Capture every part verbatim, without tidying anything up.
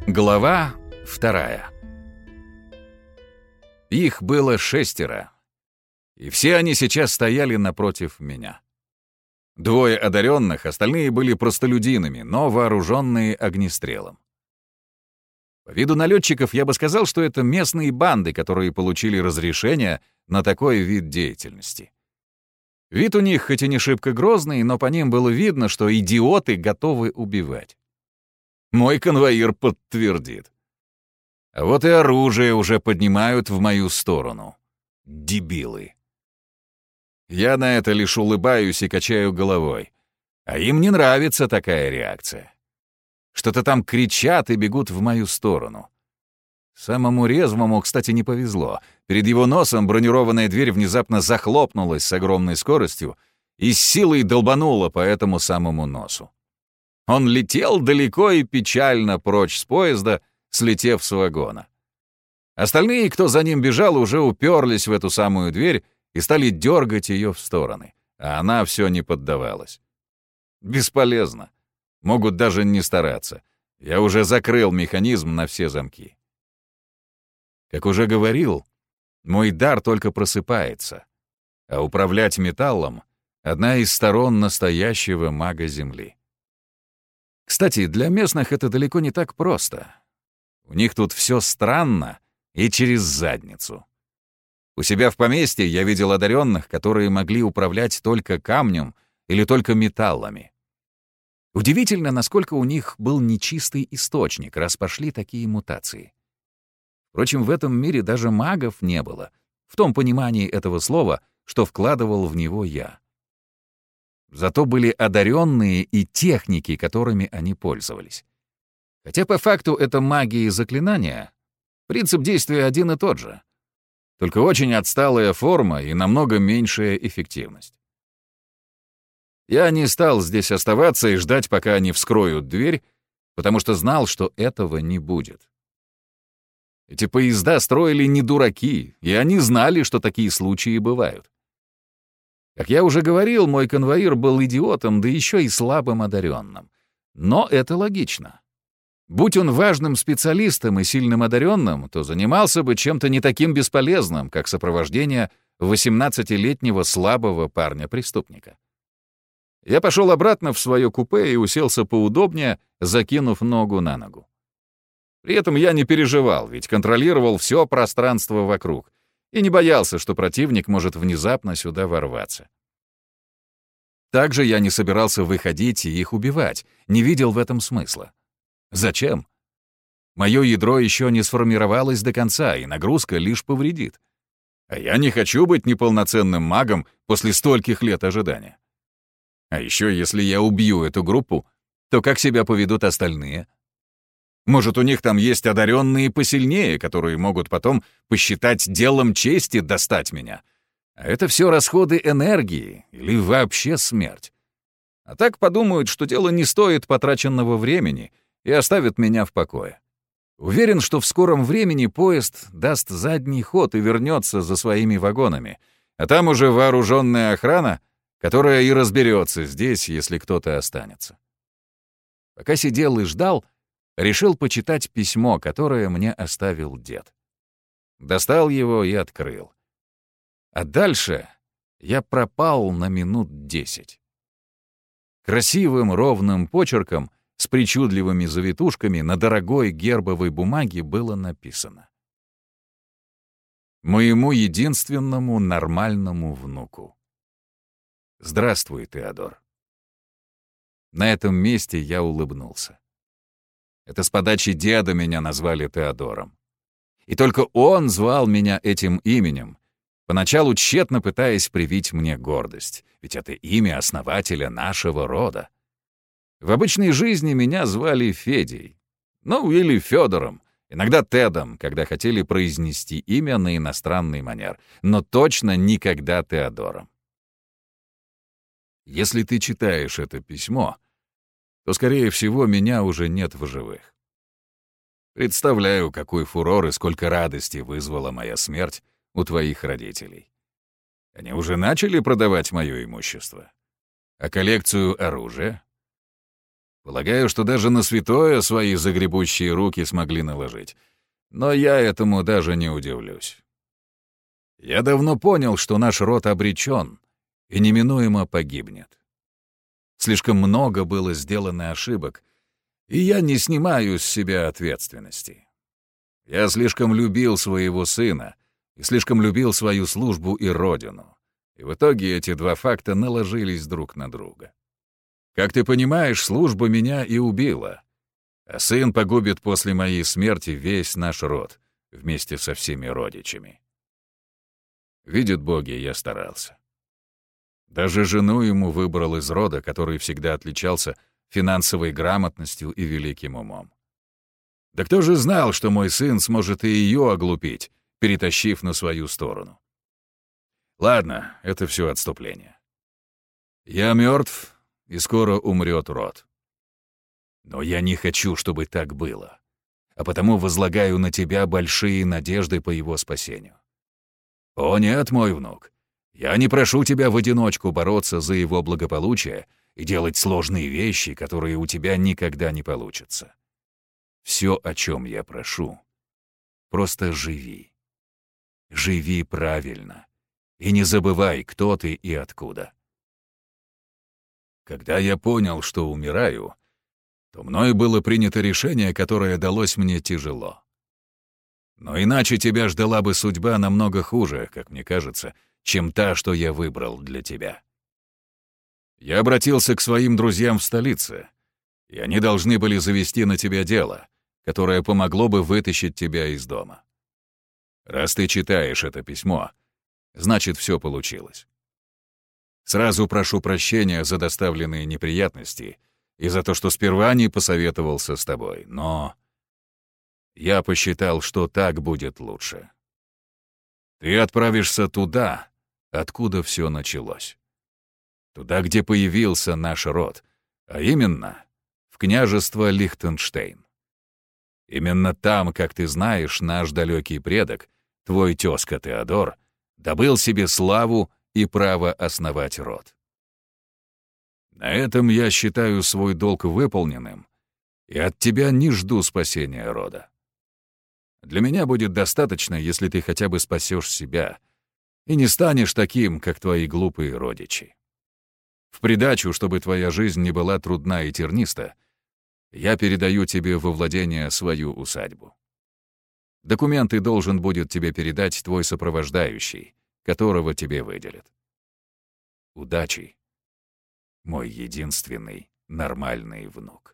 Глава вторая. Их было шестеро, и все они сейчас стояли напротив меня. Двое одаренных, остальные были простолюдинами, но вооруженные огнестрелом. По виду налетчиков я бы сказал, что это местные банды, которые получили разрешение на такой вид деятельности. Вид у них хоть и не шибко грозный, но по ним было видно, что идиоты готовы убивать. Мой конвоир подтвердит. А вот и оружие уже поднимают в мою сторону. Дебилы. Я на это лишь улыбаюсь и качаю головой. А им не нравится такая реакция. Что-то там кричат и бегут в мою сторону. Самому резвому, кстати, не повезло. Перед его носом бронированная дверь внезапно захлопнулась с огромной скоростью и с силой долбанула по этому самому носу. Он летел далеко и печально прочь с поезда, слетев с вагона. Остальные, кто за ним бежал, уже уперлись в эту самую дверь и стали дергать ее в стороны, а она все не поддавалась. Бесполезно. Могут даже не стараться. Я уже закрыл механизм на все замки. Как уже говорил, мой дар только просыпается, а управлять металлом — одна из сторон настоящего мага Земли. Кстати, для местных это далеко не так просто. У них тут все странно и через задницу. У себя в поместье я видел одаренных, которые могли управлять только камнем или только металлами. Удивительно, насколько у них был нечистый источник, раз пошли такие мутации. Впрочем, в этом мире даже магов не было, в том понимании этого слова, что вкладывал в него я. Зато были одаренные и техники, которыми они пользовались. Хотя по факту это магия и заклинания, принцип действия один и тот же. Только очень отсталая форма и намного меньшая эффективность. Я не стал здесь оставаться и ждать, пока они вскроют дверь, потому что знал, что этого не будет. Эти поезда строили не дураки, и они знали, что такие случаи бывают. Как я уже говорил, мой конвоир был идиотом, да еще и слабым одаренным. Но это логично. Будь он важным специалистом и сильным одаренным, то занимался бы чем-то не таким бесполезным, как сопровождение восемнадцатилетнего слабого парня-преступника. Я пошел обратно в свое купе и уселся поудобнее, закинув ногу на ногу. При этом я не переживал, ведь контролировал все пространство вокруг и не боялся, что противник может внезапно сюда ворваться. Также я не собирался выходить и их убивать, не видел в этом смысла. Зачем? Мое ядро еще не сформировалось до конца, и нагрузка лишь повредит. А я не хочу быть неполноценным магом после стольких лет ожидания. А еще, если я убью эту группу, то как себя поведут остальные? Может, у них там есть одаренные посильнее, которые могут потом посчитать делом чести достать меня. А это все расходы энергии или вообще смерть. А так подумают, что дело не стоит потраченного времени и оставят меня в покое. Уверен, что в скором времени поезд даст задний ход и вернется за своими вагонами, а там уже вооруженная охрана, которая и разберется здесь, если кто-то останется. Пока сидел и ждал, решил почитать письмо, которое мне оставил дед. Достал его и открыл. А дальше я пропал на минут десять. Красивым ровным почерком с причудливыми завитушками на дорогой гербовой бумаге было написано: «Моему единственному нормальному внуку. Здравствуй, Теодор». На этом месте я улыбнулся. Это с подачи деда меня назвали Теодором. И только он звал меня этим именем, поначалу тщетно пытаясь привить мне гордость, ведь это имя основателя нашего рода. В обычной жизни меня звали Федей, ну или Федором, иногда Тедом, когда хотели произнести имя на иностранный манер, но точно никогда Теодором. Если ты читаешь это письмо, то, скорее всего, меня уже нет в живых. Представляю, какой фурор и сколько радости вызвала моя смерть у твоих родителей. Они уже начали продавать мое имущество? А коллекцию оружия? Полагаю, что даже на святое свои загребущие руки смогли наложить. Но я этому даже не удивлюсь. Я давно понял, что наш род обречен и неминуемо погибнет. Слишком много было сделано ошибок, и я не снимаю с себя ответственности. Я слишком любил своего сына и слишком любил свою службу и родину. И в итоге эти два факта наложились друг на друга. Как ты понимаешь, служба меня и убила, а сын погубит после моей смерти весь наш род вместе со всеми родичами. Видят боги, я старался. Даже жену ему выбрал из рода, который всегда отличался финансовой грамотностью и великим умом. Да кто же знал, что мой сын сможет и ее оглупить, перетащив на свою сторону? Ладно, это все отступление. Я мертв, и скоро умрет род. Но я не хочу, чтобы так было, а потому возлагаю на тебя большие надежды по его спасению. О нет, мой внук, я не прошу тебя в одиночку бороться за его благополучие и делать сложные вещи, которые у тебя никогда не получатся. Все, о чем я прошу, просто живи. Живи правильно. И не забывай, кто ты и откуда. Когда я понял, что умираю, то мною было принято решение, которое далось мне тяжело. Но иначе тебя ждала бы судьба намного хуже, как мне кажется, чем та, что я выбрал для тебя. Я обратился к своим друзьям в столице, и они должны были завести на тебя дело, которое помогло бы вытащить тебя из дома. Раз ты читаешь это письмо, значит, все получилось. Сразу прошу прощения за доставленные неприятности и за то, что сперва не посоветовался с тобой, но я посчитал, что так будет лучше. Ты отправишься туда, откуда все началось. Туда, где появился наш род, а именно в княжество Лихтенштейн. Именно там, как ты знаешь, наш далекий предок, твой тезка Теодор, добыл себе славу и право основать род. На этом я считаю свой долг выполненным, и от тебя не жду спасения рода. Для меня будет достаточно, если ты хотя бы спасешь себя и не станешь таким, как твои глупые родичи. В придачу, чтобы твоя жизнь не была трудна и терниста, я передаю тебе во владение свою усадьбу. Документы должен будет тебе передать твой сопровождающий, которого тебе выделят. Удачи, мой единственный нормальный внук.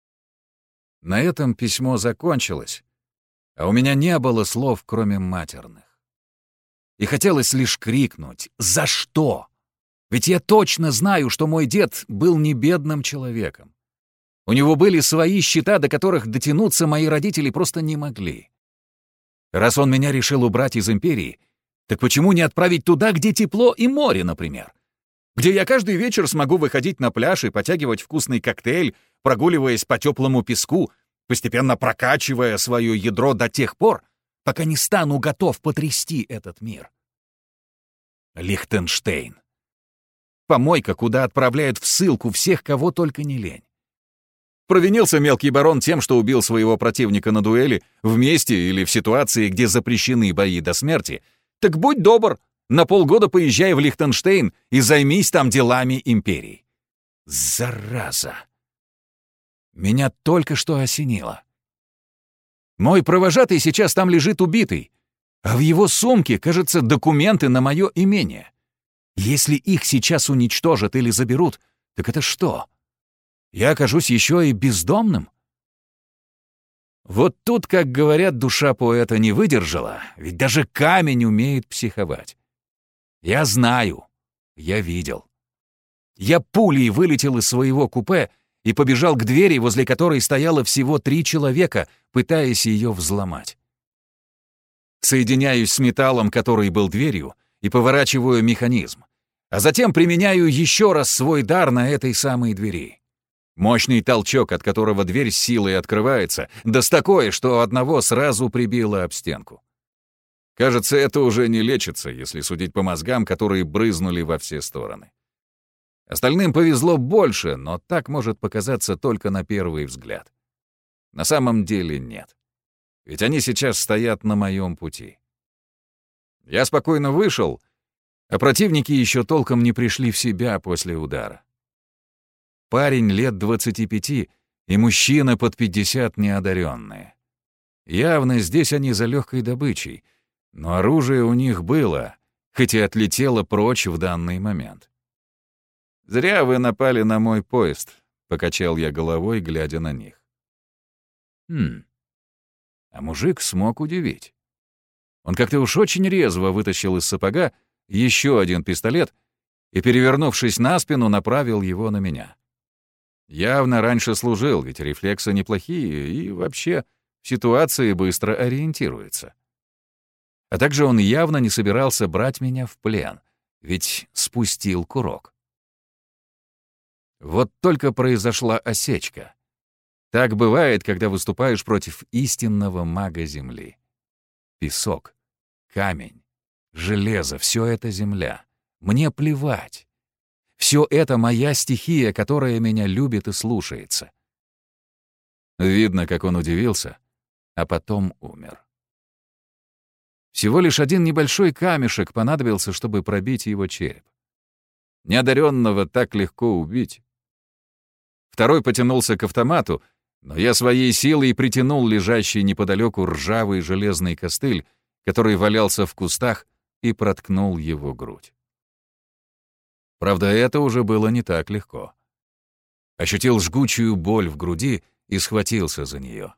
На этом письмо закончилось, а у меня не было слов, кроме матерных. И хотелось лишь крикнуть: «За что?» Ведь я точно знаю, что мой дед был не бедным человеком. У него были свои счета, до которых дотянуться мои родители просто не могли. Раз он меня решил убрать из империи, так почему не отправить туда, где тепло и море, например? Где я каждый вечер смогу выходить на пляж и потягивать вкусный коктейль, прогуливаясь по теплому песку, постепенно прокачивая свое ядро до тех пор, пока не стану готов потрясти этот мир. Лихтенштейн. Помойка, куда отправляют в ссылку всех, кого только не лень. Провинился мелкий барон тем, что убил своего противника на дуэли, в месте или в ситуации, где запрещены бои до смерти, так будь добр, на полгода поезжай в Лихтенштейн и займись там делами империи. Зараза! Меня только что осенило. Мой провожатый сейчас там лежит убитый, а в его сумке, кажется, документы на мое имение. Если их сейчас уничтожат или заберут, так это что? Я окажусь еще и бездомным? Вот тут, как говорят, душа поэта не выдержала, ведь даже камень умеет психовать. Я знаю, я видел. Я пулей вылетел из своего купе и побежал к двери, возле которой стояло всего три человека, пытаясь ее взломать. Соединяюсь с металлом, который был дверью, и поворачиваю механизм, а затем применяю еще раз свой дар на этой самой двери. Мощный толчок, от которого дверь силой открывается, да с такой, что одного сразу прибило об стенку. Кажется, это уже не лечится, если судить по мозгам, которые брызнули во все стороны. Остальным повезло больше, но так может показаться только на первый взгляд. На самом деле нет. Ведь они сейчас стоят на моем пути. Я спокойно вышел, а противники еще толком не пришли в себя после удара. Парень лет двадцати пяти и мужчина под пятьдесят неодаренные. Явно здесь они за легкой добычей, но оружие у них было, хоть и отлетело прочь в данный момент. «Зря вы напали на мой поезд», — покачал я головой, глядя на них. Хм. А мужик смог удивить. Он как-то уж очень резво вытащил из сапога еще один пистолет и, перевернувшись на спину, направил его на меня. Явно раньше служил, ведь рефлексы неплохие и вообще в ситуации быстро ориентируется. А также он явно не собирался брать меня в плен, ведь спустил курок. Вот только произошла осечка. Так бывает, когда выступаешь против истинного мага Земли. Песок, камень, железо — все это земля. Мне плевать. Все это моя стихия, которая меня любит и слушается. Видно, как он удивился, а потом умер. Всего лишь один небольшой камешек понадобился, чтобы пробить его череп. Неодаренного так легко убить. Второй потянулся к автомату, но я своей силой притянул лежащий неподалеку ржавый железный костыль, который валялся в кустах, и проткнул его грудь. Правда, это уже было не так легко. Ощутил жгучую боль в груди и схватился за нее.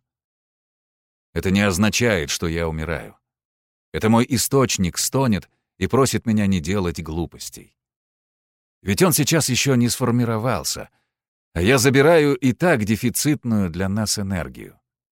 Это не означает, что я умираю. Это мой источник стонет и просит меня не делать глупостей. Ведь он сейчас еще не сформировался, а я забираю и так дефицитную для нас энергию.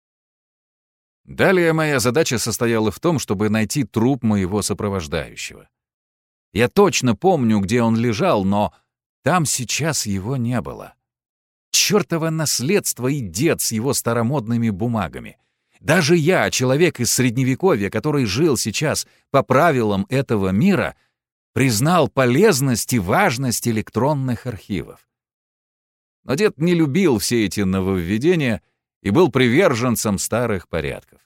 Далее моя задача состояла в том, чтобы найти труп моего сопровождающего. Я точно помню, где он лежал, но там сейчас его не было. Чёртово наследство и дед с его старомодными бумагами. Даже я, человек из Средневековья, который жил сейчас по правилам этого мира, признал полезность и важность электронных архивов. Но дед не любил все эти нововведения и был приверженцем старых порядков.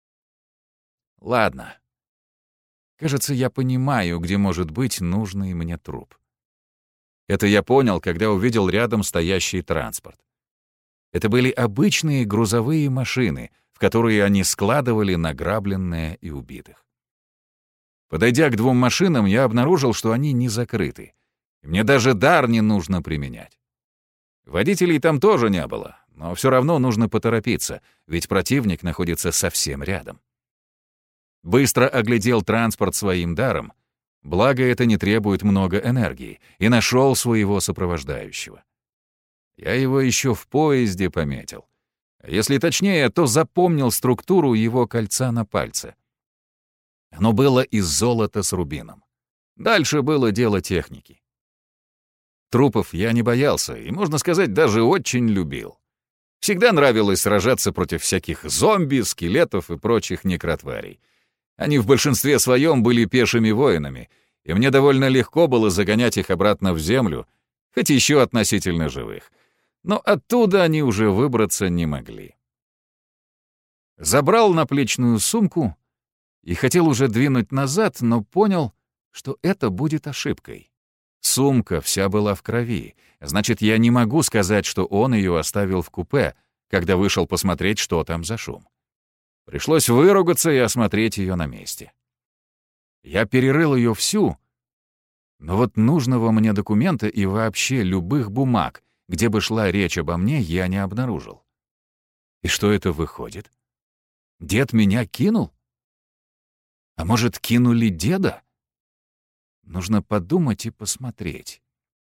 Ладно. Кажется, я понимаю, где может быть нужный мне труп. Это я понял, когда увидел рядом стоящий транспорт. Это были обычные грузовые машины, в которые они складывали награбленное и убитых. Подойдя к двум машинам, я обнаружил, что они не закрыты. Мне даже дар не нужно применять. Водителей там тоже не было, но все равно нужно поторопиться, ведь противник находится совсем рядом. Быстро оглядел транспорт своим даром, благо это не требует много энергии, и нашел своего сопровождающего. Я его еще в поезде пометил. А если точнее, то запомнил структуру его кольца на пальце. Оно было из золота с рубином. Дальше было дело техники. Трупов я не боялся и, можно сказать, даже очень любил. Всегда нравилось сражаться против всяких зомби, скелетов и прочих некротварей. Они в большинстве своем были пешими воинами, и мне довольно легко было загонять их обратно в землю, хоть еще относительно живых. Но оттуда они уже выбраться не могли. Забрал наплечную сумку и хотел уже двинуть назад, но понял, что это будет ошибкой. Сумка вся была в крови, значит, я не могу сказать, что он ее оставил в купе, когда вышел посмотреть, что там за шум. Пришлось выругаться и осмотреть ее на месте. Я перерыл ее всю, но вот нужного мне документа и вообще любых бумаг, где бы шла речь обо мне, я не обнаружил. И что это выходит? Дед меня кинул? А может, кинули деда? Нужно подумать и посмотреть.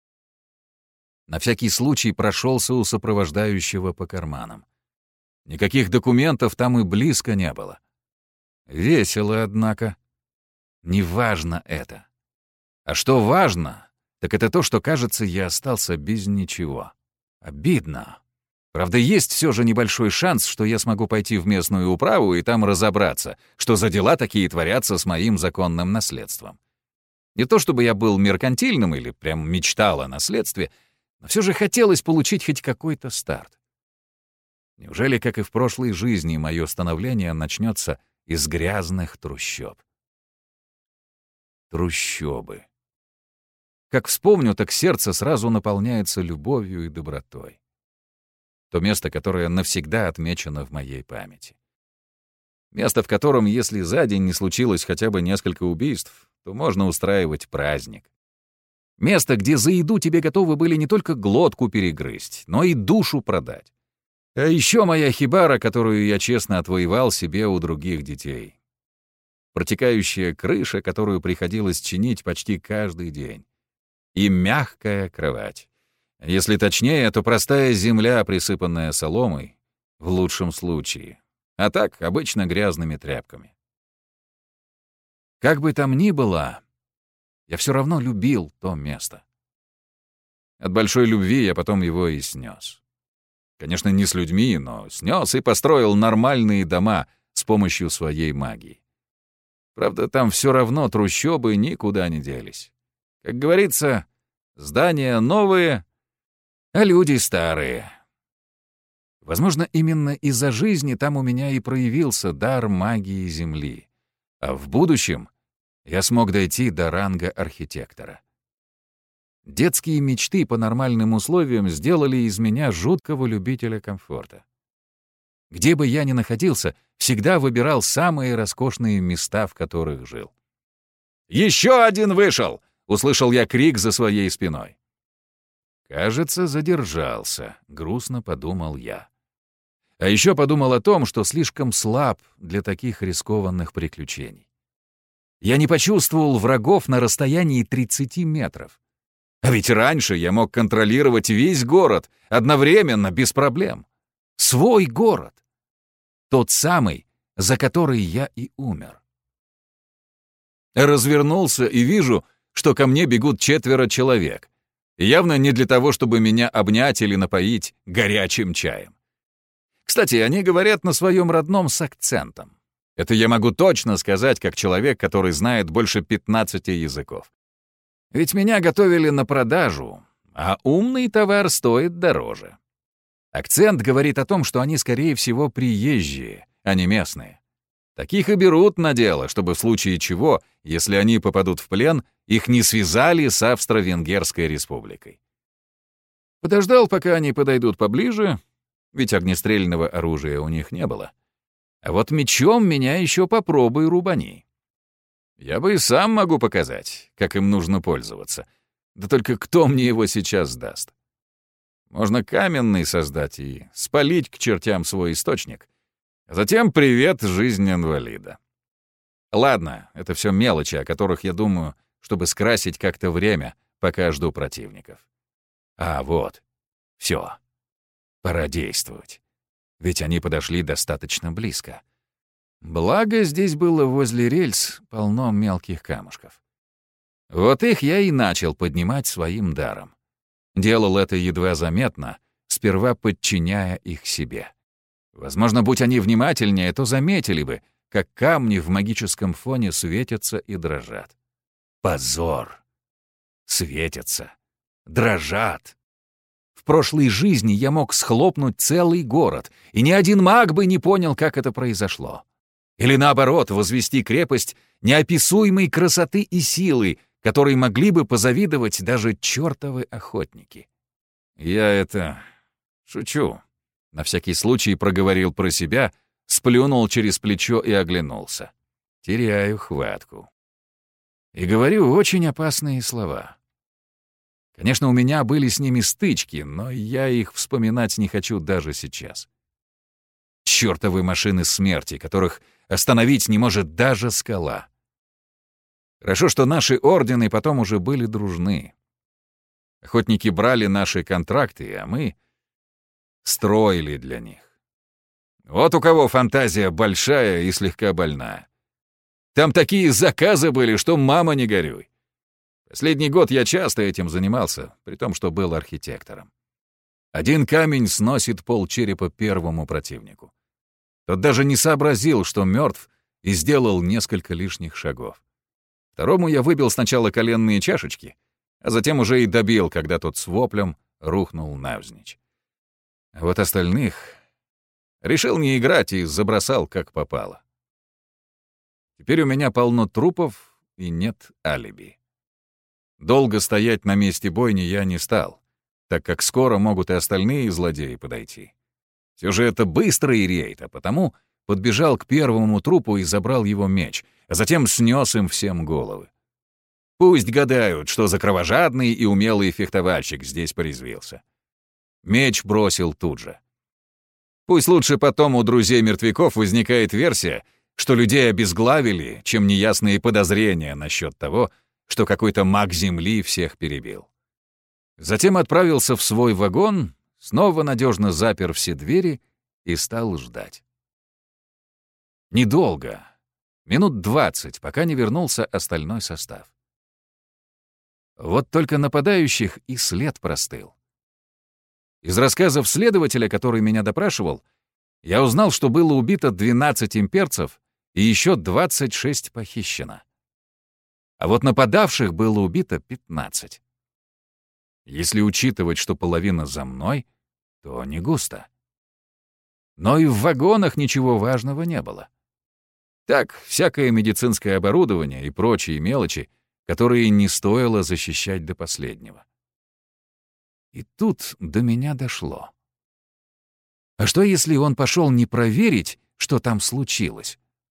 На всякий случай прошелся у сопровождающего по карманам. Никаких документов там и близко не было. Весело, однако. Неважно это. А что важно, так это то, что, кажется, я остался без ничего. Обидно. Правда, есть все же небольшой шанс, что я смогу пойти в местную управу и там разобраться, что за дела такие творятся с моим законным наследством. Не то чтобы я был меркантильным или прям мечтал о наследстве, но все же хотелось получить хоть какой-то старт. Неужели, как и в прошлой жизни, мое становление начнется из грязных трущоб? Трущобы. Как вспомню, так сердце сразу наполняется любовью и добротой. То место, которое навсегда отмечено в моей памяти. Место, в котором, если за день не случилось хотя бы несколько убийств, то можно устраивать праздник. Место, где за еду тебе готовы были не только глотку перегрызть, но и душу продать. А еще моя хибара, которую я честно отвоевал себе у других детей. Протекающая крыша, которую приходилось чинить почти каждый день. И мягкая кровать. Если точнее, то простая земля, присыпанная соломой, в лучшем случае. А так, обычно грязными тряпками. Как бы там ни было, я все равно любил то место. От большой любви я потом его и снес. Конечно, не с людьми, но снес и построил нормальные дома с помощью своей магии. Правда, там все равно трущобы никуда не делись. Как говорится, здания новые, а люди старые. Возможно, именно из-за жизни там у меня и проявился дар магии Земли. А в будущем я смог дойти до ранга архитектора. Детские мечты по нормальным условиям сделали из меня жуткого любителя комфорта. Где бы я ни находился, всегда выбирал самые роскошные места, в которых жил. «Еще один вышел!» — услышал я крик за своей спиной. «Кажется, задержался», — грустно подумал я. А еще подумал о том, что слишком слаб для таких рискованных приключений. Я не почувствовал врагов на расстоянии тридцати метров. А ведь раньше я мог контролировать весь город одновременно, без проблем. Свой город. Тот самый, за который я и умер. Развернулся и вижу, что ко мне бегут четверо человек. Явно не для того, чтобы меня обнять или напоить горячим чаем. Кстати, они говорят на своем родном с акцентом. Это я могу точно сказать, как человек, который знает больше пятнадцати языков. Ведь меня готовили на продажу, а умный товар стоит дороже. Акцент говорит о том, что они, скорее всего, приезжие, а не местные. Таких и берут на дело, чтобы в случае чего, если они попадут в плен, их не связали с Австро-Венгерской республикой. Подождал, пока они подойдут поближе, ведь огнестрельного оружия у них не было. А вот мечом меня еще попробуй рубани. Я бы и сам могу показать, как им нужно пользоваться. Да только кто мне его сейчас даст? Можно каменный создать и спалить к чертям свой источник. А затем привет, жизнь инвалида. Ладно, это все мелочи, о которых я думаю, чтобы скрасить как-то время, пока жду противников. А вот, все. Пора действовать. Ведь они подошли достаточно близко. Благо, здесь было возле рельс полно мелких камушков. Вот их я и начал поднимать своим даром. Делал это едва заметно, сперва подчиняя их себе. Возможно, будь они внимательнее, то заметили бы, как камни в магическом фоне светятся и дрожат. Позор! Светятся, дрожат. В прошлой жизни я мог схлопнуть целый город, и ни один маг бы не понял, как это произошло. Или наоборот, возвести крепость неописуемой красоты и силы, которой могли бы позавидовать даже чертовы охотники. Я это... шучу. На всякий случай проговорил про себя, сплюнул через плечо и оглянулся. Теряю хватку. И говорю очень опасные слова. Конечно, у меня были с ними стычки, но я их вспоминать не хочу даже сейчас. Чёртовы машины смерти, которых остановить не может даже скала. Хорошо, что наши ордены потом уже были дружны. Охотники брали наши контракты, а мы строили для них. Вот у кого фантазия большая и слегка больная. Там такие заказы были, что мама не горюй. Последний год я часто этим занимался, при том, что был архитектором. Один камень сносит полчерепа первому противнику. Тот даже не сообразил, что мертв, и сделал несколько лишних шагов. Второму я выбил сначала коленные чашечки, а затем уже и добил, когда тот с воплем рухнул навзничь. А вот остальных решил не играть и забросал как попало. Теперь у меня полно трупов и нет алиби. Долго стоять на месте бойни я не стал, так как скоро могут и остальные злодеи подойти. Все же это быстрый рейд, а потому подбежал к первому трупу и забрал его меч, а затем снес им всем головы. Пусть гадают, что за кровожадный и умелый фехтовальщик здесь порезвился. Меч бросил тут же. Пусть лучше потом у друзей мертвяков возникает версия, что людей обезглавили, чем неясные подозрения насчет того, что какой-то маг Земли всех перебил. Затем отправился в свой вагон, снова надежно запер все двери и стал ждать. Недолго, минут двадцать, пока не вернулся остальной состав. Вот только нападающих и след простыл. Из рассказов следователя, который меня допрашивал, я узнал, что было убито двенадцать имперцев и еще двадцать шесть похищено. А вот нападавших было убито пятнадцать. Если учитывать, что половина за мной, то не густо. Но и в вагонах ничего важного не было. Так, всякое медицинское оборудование и прочие мелочи, которые не стоило защищать до последнего. И тут до меня дошло. А что, если он пошел не проверить, что там случилось,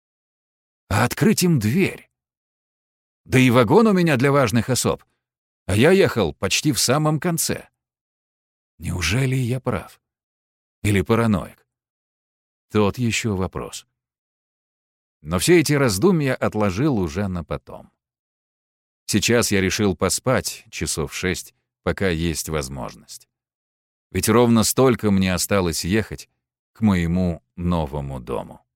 а открыть им дверь? Да и вагон у меня для важных особ, а я ехал почти в самом конце. Неужели я прав? Или параноик? Тот еще вопрос. Но все эти раздумья отложил уже на потом. Сейчас я решил поспать часов шесть, пока есть возможность. Ведь ровно столько мне осталось ехать к моему новому дому.